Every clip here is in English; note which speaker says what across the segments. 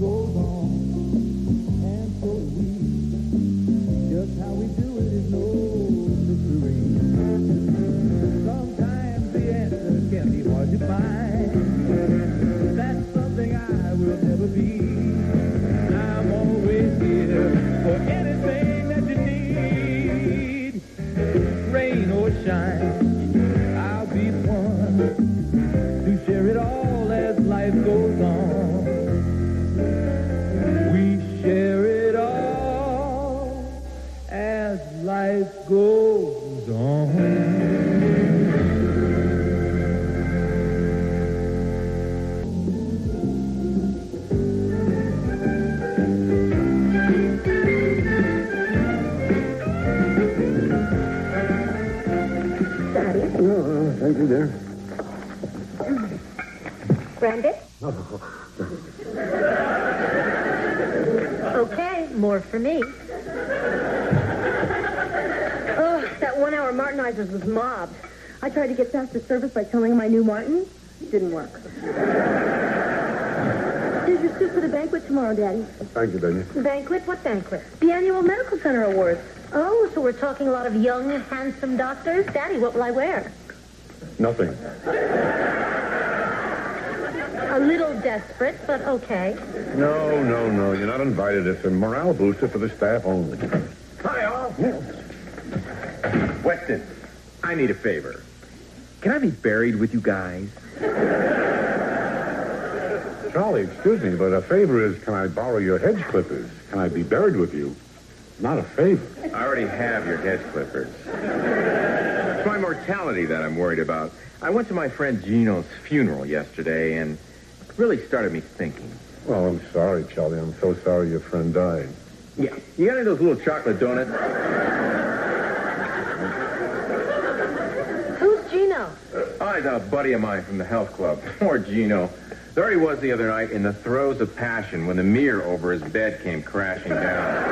Speaker 1: goes on, and so we, just how we do it is no mystery. Sometimes the answer can be hard to find. That's something I will never be. I'm always here for anything that you need. Rain or shine, I'll be the one to share it all as life goes on. We share it all as life goes on.
Speaker 2: Thank you, dear.
Speaker 3: Brandon? Okay, more for me. Oh, that 1 hour Martinizers was mobbed. I tried to get faster service by telling him I knew Martin. Didn't work. Here's your suit for the banquet tomorrow, Daddy.
Speaker 2: Thank you, baby.
Speaker 3: Banquet? What banquet? The annual Medical Center Awards. Oh, so we're talking a lot of young, handsome doctors? Daddy, what will I wear?
Speaker 2: Nothing.
Speaker 3: A little desperate, but okay.
Speaker 2: No. You're not invited. It's a morale booster for the staff only.
Speaker 4: Hi, all. Weston, I need a favor. Can I be buried with you guys?
Speaker 2: Charlie, excuse me, but a favor is, can I borrow your hedge clippers? Can I be buried with you? Not a favor.
Speaker 4: I already have your hedge clippers. It's my mortality that I'm worried about. I went to my friend Gino's funeral yesterday, and it really started me thinking.
Speaker 2: Well, I'm sorry, Charlie. I'm so sorry your friend died.
Speaker 4: Yeah. You got any of those little chocolate donuts?
Speaker 3: Who's Gino?
Speaker 4: Oh, he's a buddy of mine from the health club. Poor Gino. There he was the other night in the throes of passion when the mirror over his bed came crashing down.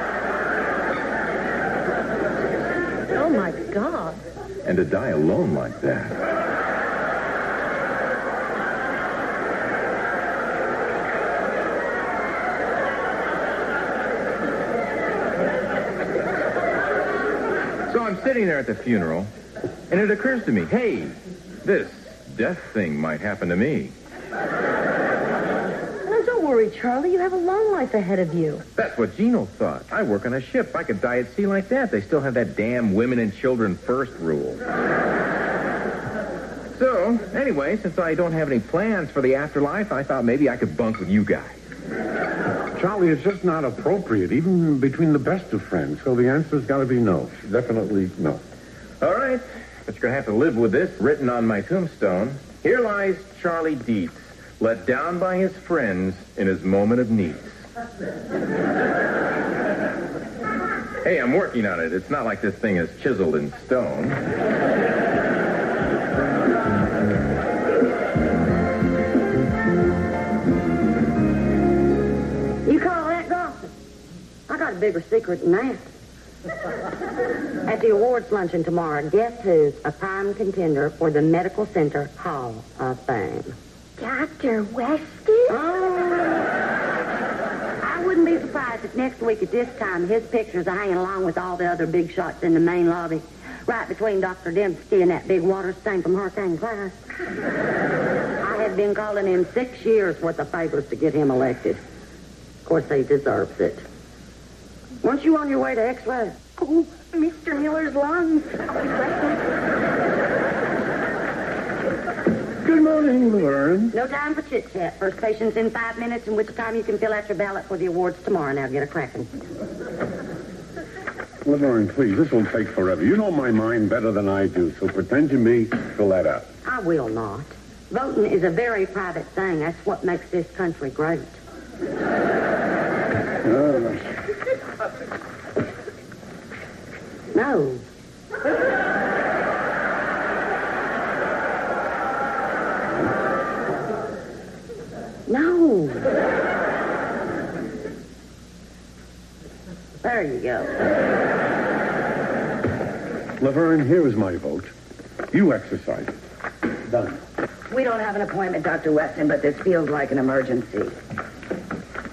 Speaker 3: Oh, my God.
Speaker 4: And to die alone like that. So I'm sitting there at the funeral, and it occurs to me, hey, this death thing might happen to me.
Speaker 3: Now, don't worry, Charlie. You have a long life ahead of you.
Speaker 4: That's what Gino thought. I work on a ship. I could die at sea like that. They still have that damn women and children first rule. So, anyway, since I don't have any plans for the afterlife, I thought maybe I could bunk with you guys.
Speaker 2: Charlie, it's just not appropriate, even between the best of friends. So the answer's got to be no. Definitely no.
Speaker 4: All right. But you're going to have to live with this written on my tombstone. Here lies Charlie Dietz, let down by his friends in his moment of need. Hey, I'm working on it. It's not like this thing is chiseled in stone.
Speaker 5: You call that gossip? I got a bigger secret than that. At the awards luncheon tomorrow, guess who's a prime contender for the Medical Center Hall of Fame?
Speaker 3: Dr. Weston?
Speaker 5: I wouldn't be surprised if next week at this time his pictures are hanging along with all the other big shots in the main lobby, right between Dr. Dempsey and that big water stain from Hurricane Clyde. I have been calling him 6 years worth of favors to get him elected. Of course, he deserves it. Weren't you on your way to X-ray?
Speaker 3: Oh, Mr. Miller's lungs.
Speaker 2: Good morning, Laverne.
Speaker 5: No time for chit-chat. First patient's in 5 minutes, in which time you can fill out your ballot for the awards tomorrow. Now get a cracking.
Speaker 2: Laverne, please, this will take forever. You know my mind better than I do, so pretend to me, fill that out.
Speaker 5: I will not. Voting is a very private thing. That's what makes this country great. No. No. There you go.
Speaker 2: Laverne, here is my vote. You exercise it. Done.
Speaker 5: We don't have an appointment, Dr. Weston, but this feels like an emergency.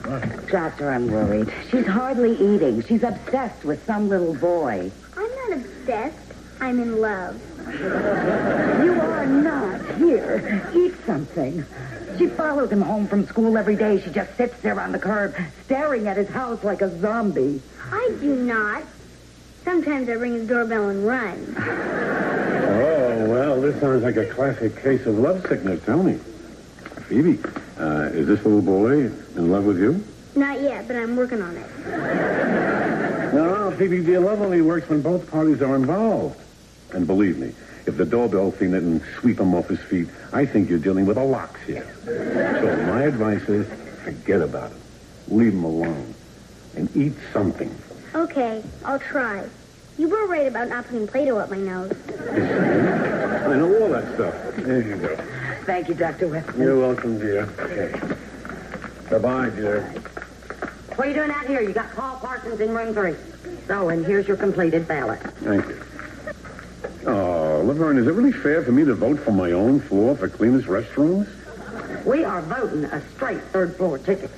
Speaker 6: Doctor, I'm worried. She's hardly eating. She's obsessed with some little boy.
Speaker 3: I'm not obsessed. I'm in love.
Speaker 6: You are not. Here, eat something. She follows him home from school every day. She just sits there on the curb, staring at his house like a zombie.
Speaker 3: I do not. Sometimes I ring his doorbell and run.
Speaker 2: Oh, well, this sounds like a classic case of lovesickness. Tell me. Phoebe, is this little boy in love with you?
Speaker 3: Not yet, but I'm working on it.
Speaker 2: No, Phoebe, dear, love only works when both parties are involved. And believe me, if the doorbell thing didn't sweep him off his feet, I think you're dealing with a lox here. So my advice is, forget about it. Leave him alone. And eat something.
Speaker 3: Okay, I'll try. You were right about not putting Play-Doh up my nose.
Speaker 2: I know all that stuff. There you go.
Speaker 6: Thank you, Dr. Weston.
Speaker 2: You're welcome, dear. Okay. Bye-bye, dear.
Speaker 5: What are you doing out here? You got Paul Parsons in room 3. So, and here's your completed ballot.
Speaker 2: Thank you. Oh, Laverne, is it really fair for me to vote for my own floor for cleanest restrooms?
Speaker 5: We are voting a straight third-floor ticket.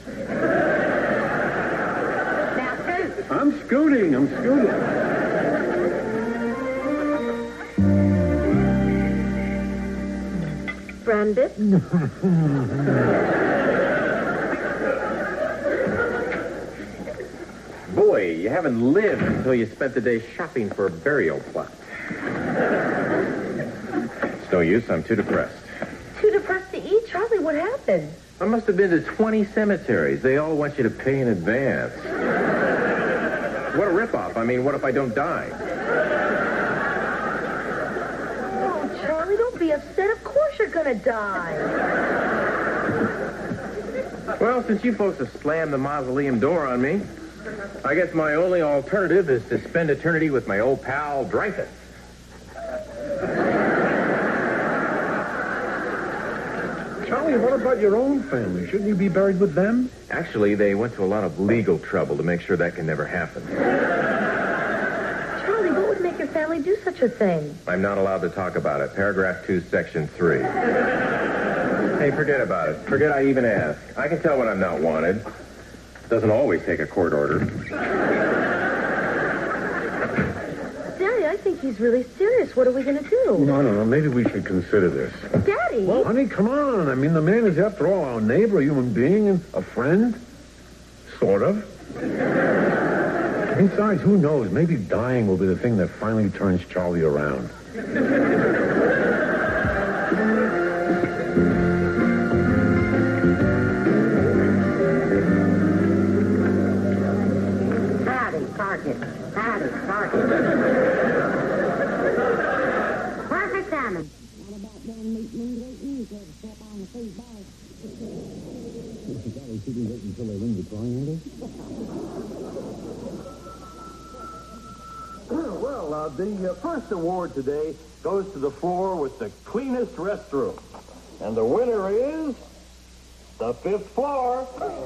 Speaker 5: Now, scoot.
Speaker 2: I'm scooting.
Speaker 3: Brandon?
Speaker 4: Boy, you haven't lived until you spent the day shopping for a burial plot. It's no use. I'm too depressed.
Speaker 7: Too depressed to eat? Charlie, what happened?
Speaker 4: I must have been to 20 cemeteries. They all want you to pay in advance. What a ripoff. I mean, what if I don't die?
Speaker 7: Oh, Charlie, don't be upset. Of course you're gonna die.
Speaker 4: Well, since you folks have slammed the mausoleum door on me, I guess my only alternative is to spend eternity with my old pal, Dreyfus.
Speaker 2: Charlie, what about your own family? Shouldn't you be buried with them?
Speaker 4: Actually, they went to a lot of legal trouble to make sure that can never happen.
Speaker 7: Charlie, what would make your family do such a thing?
Speaker 4: I'm not allowed to talk about it. Paragraph 2, Section 3. Hey, forget about it. Forget I even asked. I can tell when I'm not wanted. Doesn't always take a court order.
Speaker 7: Daddy, I think he's really serious. What are we gonna do?
Speaker 2: No. Maybe we should consider this.
Speaker 7: Daddy!
Speaker 2: Well, honey, come on. I mean, the man is, after all, our neighbor, a human being, and a friend. Sort of. Besides, who knows? Maybe dying will be the thing that finally turns Charlie around.
Speaker 5: Howdy, park it. Perfect timing. What about down meet me to step on the food bar?
Speaker 2: Should we wait until they ring the triangle?
Speaker 1: Well, the first award today goes to the floor with the cleanest restroom. And the winner is the 5th floor.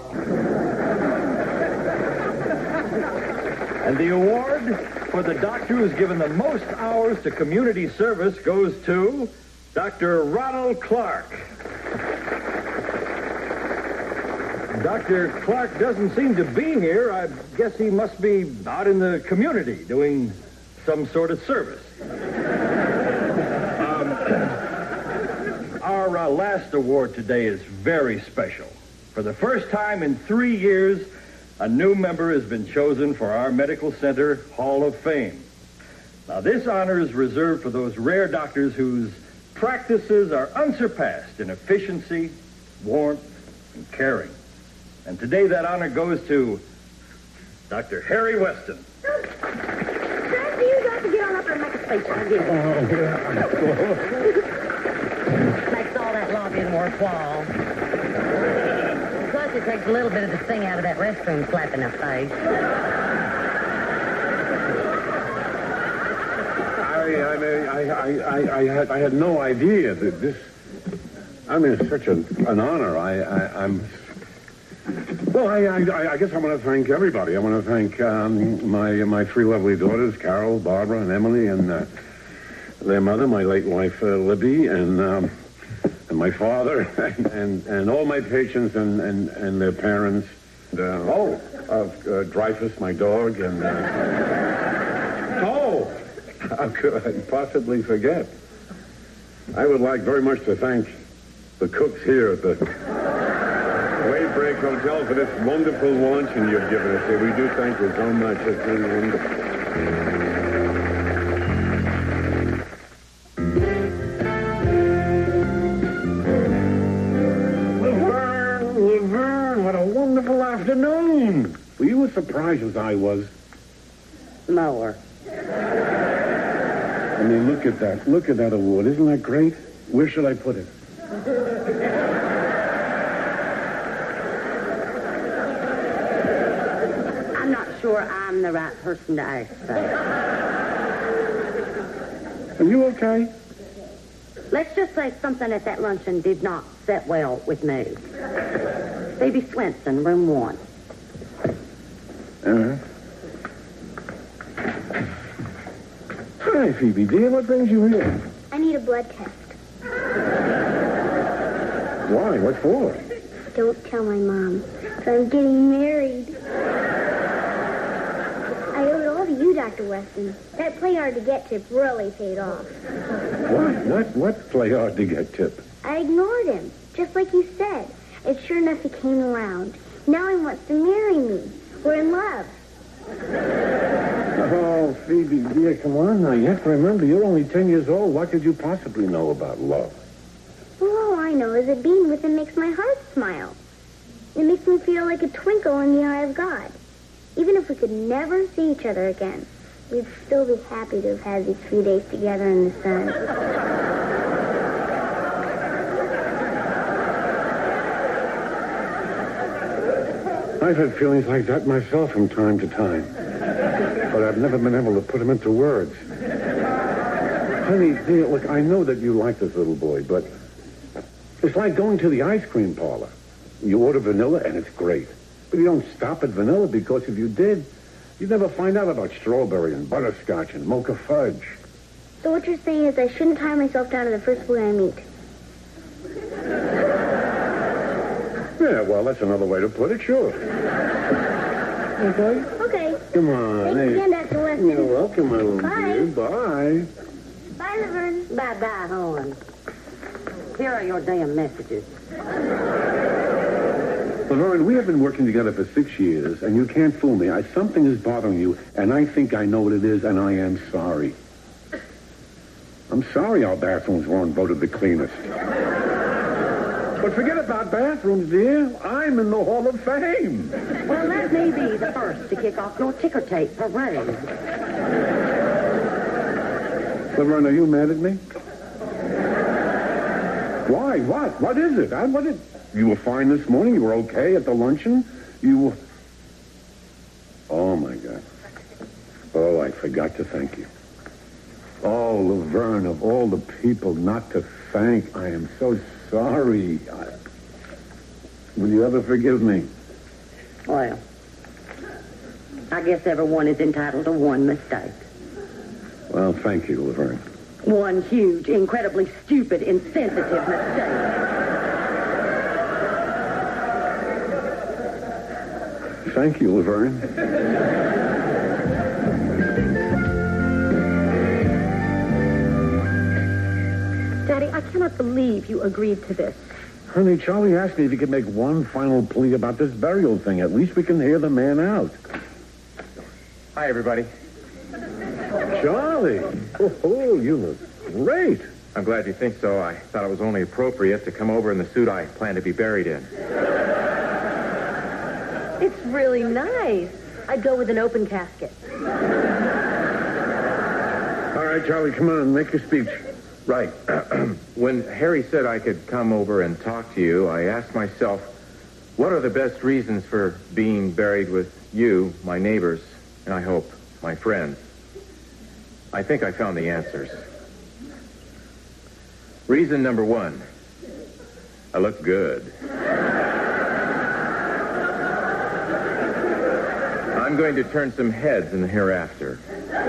Speaker 8: And the award for the doctor who's given the most hours to community service goes to Dr. Ronald Clark. Dr. Clark doesn't seem to be here. I guess he must be out in the community doing some sort of service. Our last award today is very special. For the first time in 3 years, a new member has been chosen for our Medical Center Hall of Fame. Now, this honor is reserved for those rare doctors whose practices are unsurpassed in efficiency, warmth, and caring. And today that honor goes to Dr. Harry Weston.
Speaker 5: Frankie, you got to get on up and make a speech. I'll give it. Makes all that lobbying worthwhile. Plus, it takes a little bit of the sting out of that restroom slap in the face.
Speaker 2: I had no idea that this. I mean, it's such an honor. Well, I guess I want to thank everybody. I want to thank my 3 lovely daughters, Carol, Barbara, and Emily, and their mother, my late wife, Libby, and my father, and all my patients and their parents, Dreyfus, my dog, and... How could I possibly forget? I would like very much to thank the cooks here at the Waybreak Hotel for this wonderful luncheon you've given us here. We do thank you so much. It's really wonderful. Laverne, what a wonderful afternoon. Were you as surprised as I was?
Speaker 5: Mower.
Speaker 2: I mean, look at that. Look at that award. Isn't that great? Where should I put it?
Speaker 5: I'm not sure I'm the right person to ask that.
Speaker 2: Are you okay?
Speaker 5: Let's just say something at that luncheon did not set well with me. Phoebe Swenson, room 1.
Speaker 2: Hi, Phoebe, dear. What brings you here?
Speaker 3: I need a blood test.
Speaker 2: Why? What for?
Speaker 3: Don't tell my mom. So I'm getting married. I owe it all to you, Dr. Weston. That play hard to get tip really paid off.
Speaker 2: What play hard to get tip?
Speaker 3: I ignored him, just like you said. And sure enough, he came around. Now he wants to marry me. We're in love.
Speaker 2: Oh, Phoebe, dear, come on now. You have to remember, you're only 10 years old. What could you possibly know about love?
Speaker 3: Well, all I know is that being with him makes my heart smile. It makes me feel like a twinkle in the eye of God. Even if we could never see each other again, we'd still be happy to have had these few days together in the sun.
Speaker 2: I've had feelings like that myself from time to time. But I've never been able to put them into words. Honey, dear, look, I know that you like this little boy, but it's like going to the ice cream parlor. You order vanilla, and it's great. But you don't stop at vanilla, because if you did, you'd never find out about strawberry and butterscotch and mocha fudge.
Speaker 3: So what you're saying is I shouldn't tie myself down to the first boy I meet.
Speaker 2: Yeah, well, that's another way to put it, sure. Okay?
Speaker 3: Okay.
Speaker 2: Come on.
Speaker 3: Thanks again, Dr. Weston.
Speaker 2: You're welcome, my little
Speaker 3: Bye.
Speaker 2: dear. Bye.
Speaker 3: Bye, Laverne.
Speaker 5: Bye-bye, Horn. Here are your damn messages.
Speaker 2: Laverne, we have been working together for 6 years, and you can't fool me. Something is bothering you, and I think I know what it is, and I am sorry. I'm sorry our bathrooms weren't voted the cleanest. But forget about bathrooms, dear. I'm in the Hall of Fame.
Speaker 5: Well, that may be the first to kick off your ticker tape parade.
Speaker 2: Laverne, are you mad at me? Why? What? What is it? You were fine this morning? You were okay at the luncheon? You were... Oh, my God. Oh, I forgot to thank you. Oh, Laverne, of all the people not to thank, I am so sorry. Will you ever forgive me?
Speaker 5: Well, I guess everyone is entitled to one mistake.
Speaker 2: Well, thank you, Laverne.
Speaker 5: One huge, incredibly stupid, insensitive mistake.
Speaker 2: Thank you, Laverne.
Speaker 7: Daddy, I cannot believe you agreed to this.
Speaker 2: Honey, Charlie asked me if he could make one final plea about this burial thing. At least we can hear the man out.
Speaker 4: Hi, everybody.
Speaker 2: Charlie! Oh, you look great.
Speaker 4: I'm glad you think so. I thought it was only appropriate to come over in the suit I plan to be buried in.
Speaker 7: It's really nice. I'd go with an open casket.
Speaker 2: All right, Charlie, come on, make your speech.
Speaker 4: Right. When Harry said I could come over and talk to you, I asked myself, what are the best reasons for being buried with you, my neighbors, and I hope my friends? I think I found the answers. Reason number 1, I look good. I'm going to turn some heads in the hereafter.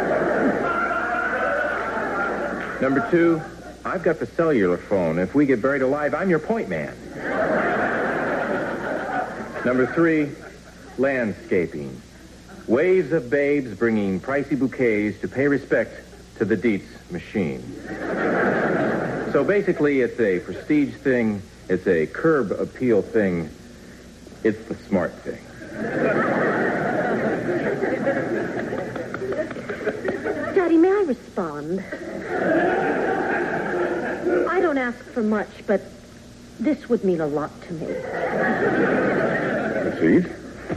Speaker 4: Number 2, I've got the cellular phone. If we get buried alive, I'm your point man. Number 3, landscaping. Waves of babes bringing pricey bouquets to pay respect to the Dietz machine. So basically, it's a prestige thing. It's a curb appeal thing. It's the smart thing.
Speaker 7: Daddy, may I respond? I don't ask for much, but this would mean a lot to me.
Speaker 2: Proceed.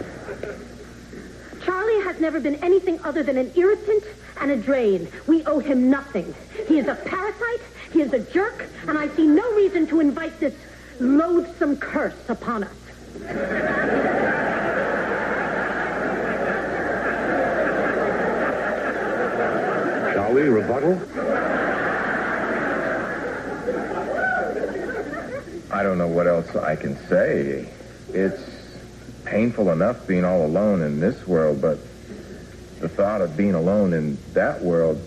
Speaker 7: Charlie has never been anything other than an irritant and a drain. We owe him nothing. He is a parasite, he is a jerk, and I see no reason to invite this loathsome curse upon us.
Speaker 2: Charlie, rebuttal?
Speaker 4: I don't know what else I can say. It's painful enough being all alone in this world, but the thought of being alone in that world...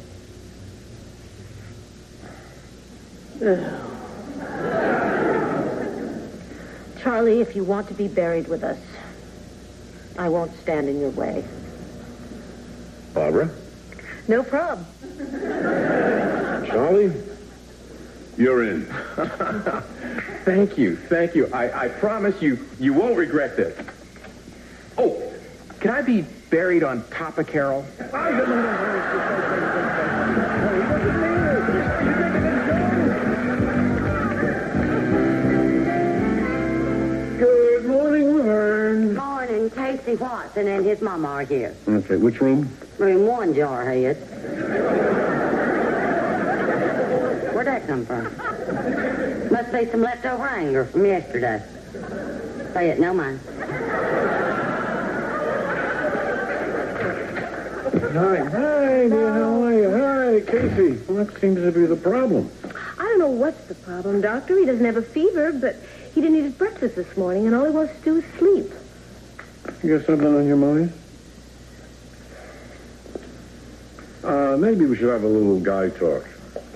Speaker 7: Charlie, if you want to be buried with us, I won't stand in your way.
Speaker 2: Barbara?
Speaker 7: No problem.
Speaker 2: Charlie? You're in.
Speaker 4: Thank you. I promise you won't regret this. Oh, can I be buried on top of Carol?
Speaker 2: Good morning, Laverne.
Speaker 5: Morning, Casey Watson and his mama are here.
Speaker 2: Okay, which room?
Speaker 5: Room 1, Jarhead. Where'd that come from? Must be some leftover anger from yesterday. Say it, no mind.
Speaker 2: Hi, dear, how are you? Hi, Casey. What seems to be the problem?
Speaker 7: I don't know what's the problem, Doctor. He doesn't have a fever, but he didn't eat his breakfast this morning, and all he wants to do is sleep.
Speaker 2: You got something on your mind? Maybe we should have a little guy talk.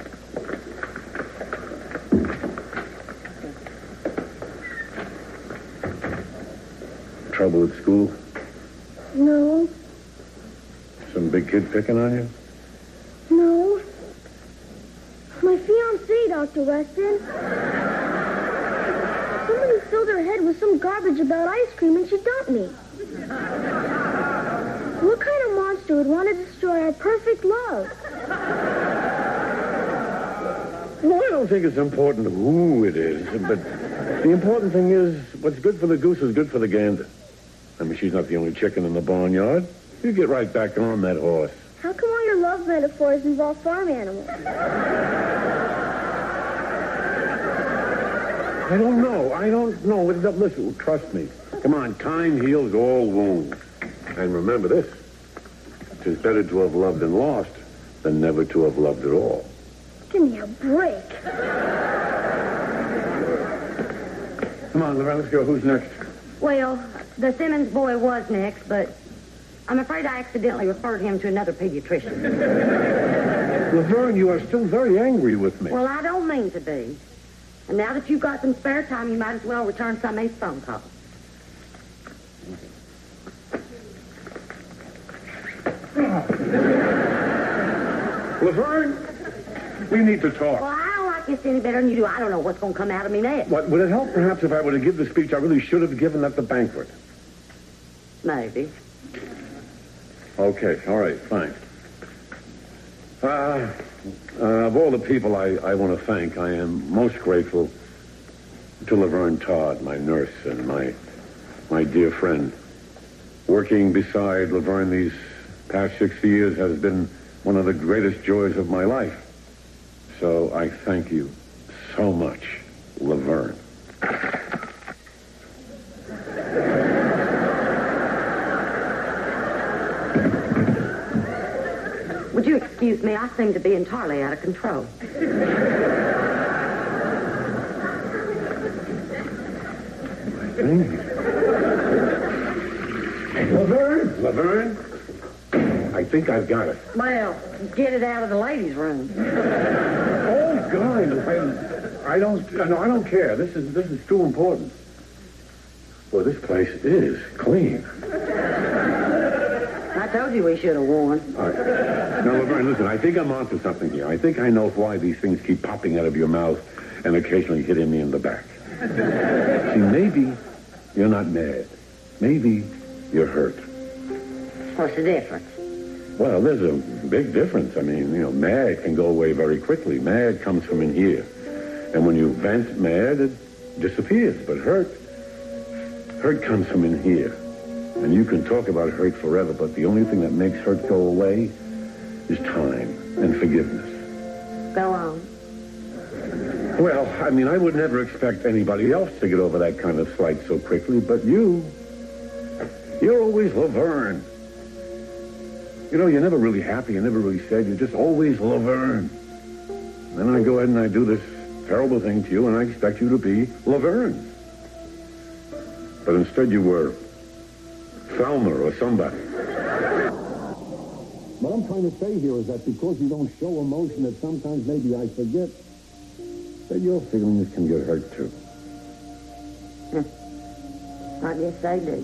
Speaker 2: Trouble at school?
Speaker 3: No,
Speaker 2: Some big kid picking on you?
Speaker 3: no. My fiancée, Dr. Weston. Somebody filled her head with some garbage about ice cream and she dumped me. What kind of monster would want to destroy our perfect love?
Speaker 2: Well, I don't think it's important who it is, but the important thing is what's good for the goose is good for the gander. I mean, she's not the only chicken in the barnyard. You get right back on that horse.
Speaker 3: How come all your love metaphors involve farm animals?
Speaker 2: I don't know. Listen, trust me. Come on, time heals all wounds. And remember this. It's better to have loved and lost than never to have loved at all.
Speaker 3: Give me a break.
Speaker 2: Come on, Lorraine, let's go. Who's next?
Speaker 5: Well, the Simmons boy was next, but I'm afraid I accidentally referred him to another pediatrician.
Speaker 2: Laverne, you are still very angry with me.
Speaker 5: Well, I don't mean to be. And now that you've got some spare time, you might as well return some of these phone calls.
Speaker 2: Laverne, we need to talk.
Speaker 5: Well, I don't like this any better than you do. I don't know what's going to come out of me next.
Speaker 2: What, would it help perhaps if I were to give the speech I really should have given at the banquet?
Speaker 5: Maybe.
Speaker 2: Okay, all right, fine. Of all the people I want to thank, I am most grateful to Laverne Todd, my nurse and my dear friend. Working beside Laverne these past 60 years has been one of the greatest joys of my life. So I thank you so much, Laverne.
Speaker 5: Would you excuse me? I seem to be entirely out of control.
Speaker 2: Laverne, I think I've got it.
Speaker 5: Well, get it out of the ladies' room.
Speaker 2: Oh, God, I don't care. This is too important. Well, this place is clean.
Speaker 5: I told you we should have won.
Speaker 2: All right. Now, Laverne, listen, I think I'm onto something here. I think I know why these things keep popping out of your mouth and occasionally hitting me in the back. See, maybe you're not mad. Maybe you're hurt.
Speaker 5: What's the difference?
Speaker 2: Well, there's a big difference. I mean, mad can go away very quickly. Mad comes from in here. And when you vent mad, it disappears. But hurt comes from in here. And you can talk about hurt forever, but the only thing that makes hurt go away is time and forgiveness.
Speaker 5: Go on.
Speaker 2: Well, I mean, I would never expect anybody else to get over that kind of slight so quickly, but you're always Laverne. You're never really happy. You never really sad. You're just always Laverne. And then I go ahead and I do this terrible thing to you, and I expect you to be Laverne. But instead you were Thelma or somebody. What I'm trying to say here is that because you don't show emotion, that sometimes maybe I forget that your feelings can get hurt too.
Speaker 5: I guess they do.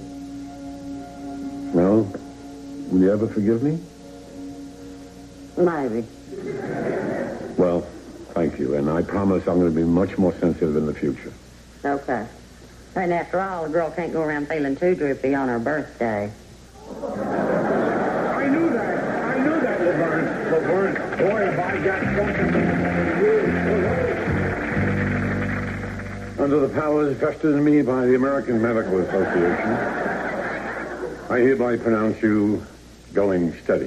Speaker 2: Well, will you ever forgive me?
Speaker 5: Maybe.
Speaker 2: Well, thank you, and I promise I'm going to be much more sensitive in the future.
Speaker 5: Okay. And after all, a girl can't go around feeling too droopy on her birthday.
Speaker 2: I knew that, Laverne. Laverne, boy, have I got something. Under the powers vested in me by the American Medical Association, I hereby pronounce you going steady.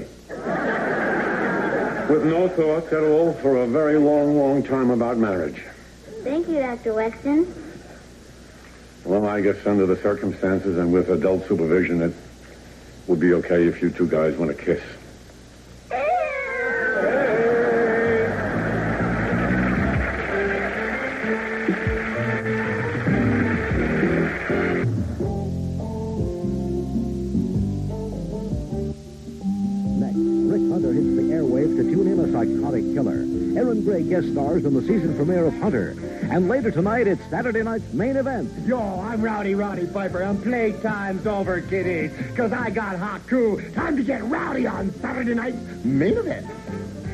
Speaker 2: With no thoughts at all for a very long, long time about marriage.
Speaker 3: Thank you, Dr. Weston.
Speaker 2: Well, I guess under the circumstances and with adult supervision, it would be okay if you two guys want to kiss.
Speaker 9: Psychotic killer. Aaron Gray guest stars in the season premiere of Hunter. And later tonight, it's Saturday night's main event.
Speaker 10: Yo, I'm Roddy Piper, and playtime's over, kiddies, because I got Haku. Time to get rowdy on Saturday night's main event.